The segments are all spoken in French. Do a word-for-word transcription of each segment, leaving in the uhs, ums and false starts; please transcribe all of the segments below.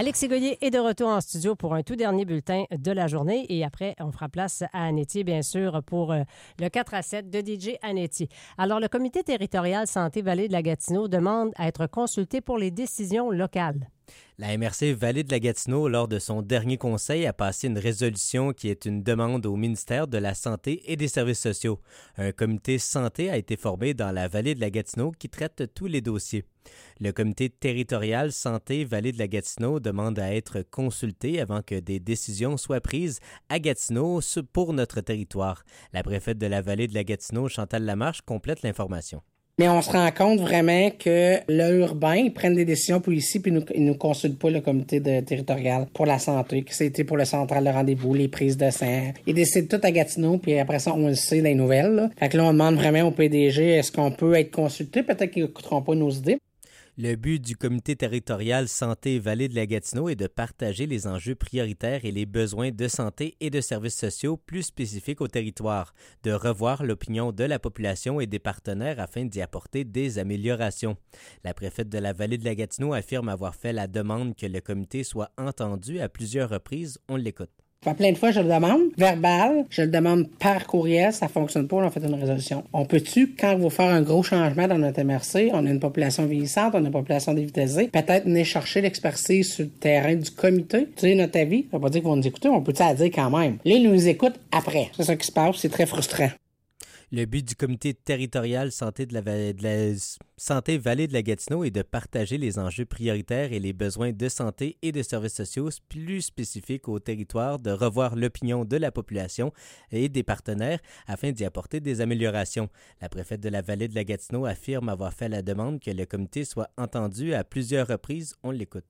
Félix Ségoyer est de retour en studio pour un tout dernier bulletin de la journée et après, on fera place à Anetti, bien sûr, pour euh, le quatre à sept de D J Anetti. Alors, le comité territorial Santé Vallée de la Gatineau demande à être consulté pour les décisions locales. La M R C Vallée de la Gatineau, lors de son dernier conseil, a passé une résolution qui est une demande au ministère de la Santé et des Services sociaux. Un comité santé a été formé dans la Vallée de la Gatineau qui traite tous les dossiers. Le comité territorial Santé Vallée de la Gatineau demande à être consulté avant que des décisions soient prises à Gatineau pour notre territoire. La préfète de la Vallée de la Gatineau, Chantal Lamarche, complète l'information. Mais on se rend compte vraiment que l'urbain, ils prennent des décisions pour ici, puis ils nous, ils nous consultent pas le comité de, territorial pour la santé, que c'était pour le central de rendez-vous, les prises de sang. Ils décident tout à Gatineau, puis après ça, on le sait dans les nouvelles. Là. Fait que là, on demande vraiment au P D G, est-ce qu'on peut être consulté? Peut-être qu'ils n'écouteront pas nos idées. Le but du comité territorial Santé Vallée de la Gatineau est de partager les enjeux prioritaires et les besoins de santé et de services sociaux plus spécifiques au territoire, de revoir l'opinion de la population et des partenaires afin d'y apporter des améliorations. La préfète de la Vallée de la Gatineau affirme avoir fait la demande que le comité soit entendu à plusieurs reprises. On l'écoute. Fait plein de fois, je le demande, verbal, je le demande par courriel, ça fonctionne pas, on a fait une résolution. On peut-tu, quand vous faire un gros changement dans notre M R C, on a une population vieillissante, on a une population dévitalisée, peut-être venir chercher l'expertise sur le terrain du comité, tu sais, notre avis, ça veut pas dire qu'ils vont nous écouter, on peut-tu la dire quand même. Là, ils nous écoutent après. C'est ça qui se passe, c'est très frustrant. Le but du comité territorial santé de la, de la santé Vallée de la Gatineau est de partager les enjeux prioritaires et les besoins de santé et de services sociaux plus spécifiques au territoire, de revoir l'opinion de la population et des partenaires afin d'y apporter des améliorations. La préfète de la Vallée de la Gatineau affirme avoir fait la demande que le comité soit entendu à plusieurs reprises. On l'écoute.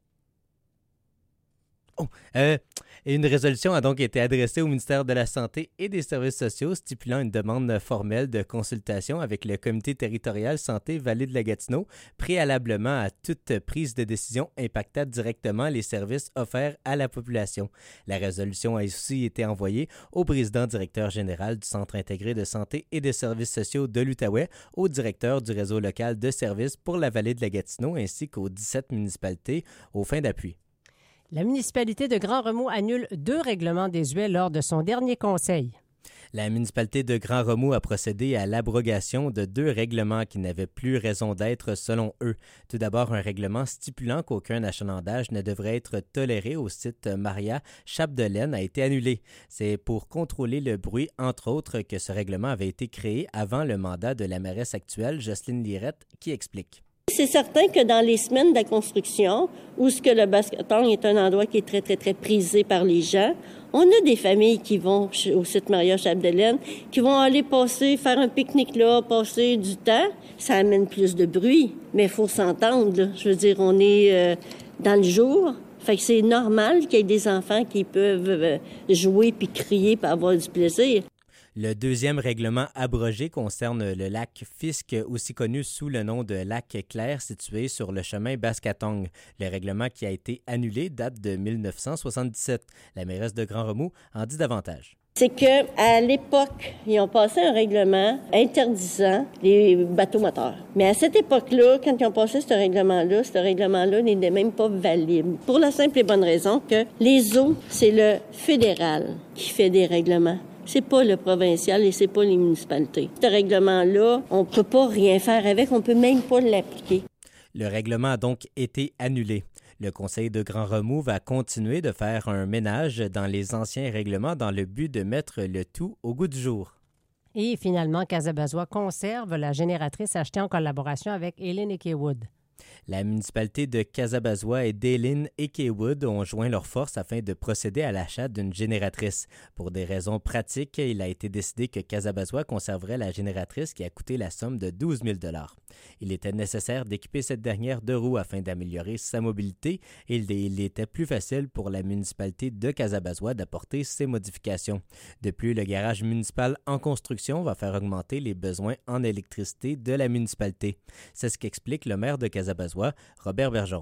Oh, euh, une résolution a donc été adressée au ministère de la Santé et des Services sociaux stipulant une demande formelle de consultation avec le comité territorial Santé Vallée de la Gatineau préalablement à toute prise de décision impactant directement les services offerts à la population. La résolution a aussi été envoyée au président directeur général du Centre intégré de santé et des services sociaux de l'Outaouais, au directeur du réseau local de services pour la Vallée de la Gatineau ainsi qu'aux dix-sept municipalités aux fins d'appui. La municipalité de Grand-Remous annule deux règlements désuets lors de son dernier conseil. La municipalité de Grand-Remous a procédé à l'abrogation de deux règlements qui n'avaient plus raison d'être selon eux. Tout d'abord, un règlement stipulant qu'aucun achalandage ne devrait être toléré au site Maria Chapdelaine a été annulé. C'est pour contrôler le bruit, entre autres, que ce règlement avait été créé avant le mandat de la mairesse actuelle, Jocelyne Lirette, qui explique. C'est certain que dans les semaines de la construction, où ce que le basket-ball est un endroit qui est très, très, très prisé par les gens, on a des familles qui vont au site Maria Chapdelaine, qui vont aller passer, faire un pique-nique là, passer du temps. Ça amène plus de bruit, mais il faut s'entendre, là. Je veux dire, on est euh, dans le jour. Fait que c'est normal qu'il y ait des enfants qui peuvent euh, jouer puis crier pour avoir du plaisir. Le deuxième règlement abrogé concerne le lac Fisk, aussi connu sous le nom de lac Clair, situé sur le chemin Baskatong. Le règlement qui a été annulé date de dix-neuf cent soixante-dix-sept. La mairesse de Grand-Remous en dit davantage. C'est qu'à l'époque, ils ont passé un règlement interdisant les bateaux moteurs. Mais à cette époque-là, quand ils ont passé ce règlement-là, ce règlement-là n'était même pas valide. Pour la simple et bonne raison que les eaux, c'est le fédéral qui fait des règlements. C'est pas le provincial et c'est pas les municipalités. Ce règlement-là, on peut pas rien faire avec, on peut même pas l'appliquer. Le règlement a donc été annulé. Le Conseil de Grand-Remous va continuer de faire un ménage dans les anciens règlements dans le but de mettre le tout au goût du jour. Et finalement, Casabazois conserve la génératrice achetée en collaboration avec Hélène et Kaywood. La municipalité de Casabazois et d'Éline et Kaywood ont joint leurs forces afin de procéder à l'achat d'une génératrice. Pour des raisons pratiques, il a été décidé que Casabazois conserverait la génératrice qui a coûté la somme de douze mille dollars. Il était nécessaire d'équiper cette dernière de roues afin d'améliorer sa mobilité et il était plus facile pour la municipalité de Casabazois d'apporter ces modifications. De plus, le garage municipal en construction va faire augmenter les besoins en électricité de la municipalité. C'est ce qu'explique le maire de Casabazois, Robert Bergeron.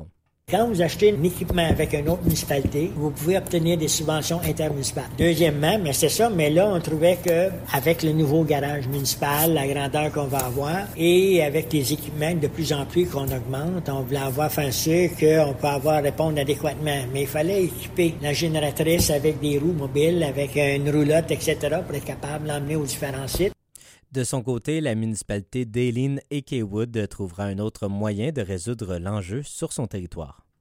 Quand vous achetez un équipement avec une autre municipalité, vous pouvez obtenir des subventions intermunicipales. Deuxièmement, mais c'est ça, mais là, on trouvait que avec le nouveau garage municipal, la grandeur qu'on va avoir, et avec les équipements de plus en plus qu'on augmente, on voulait avoir fait sûr qu'on peut avoir répondre adéquatement. Mais il fallait équiper la génératrice avec des roues mobiles, avec une roulotte, et cetera, pour être capable de l'emmener aux différents sites. De son côté, la municipalité d'Aileen et Kaywood trouvera un autre moyen de résoudre l'enjeu sur son territoire.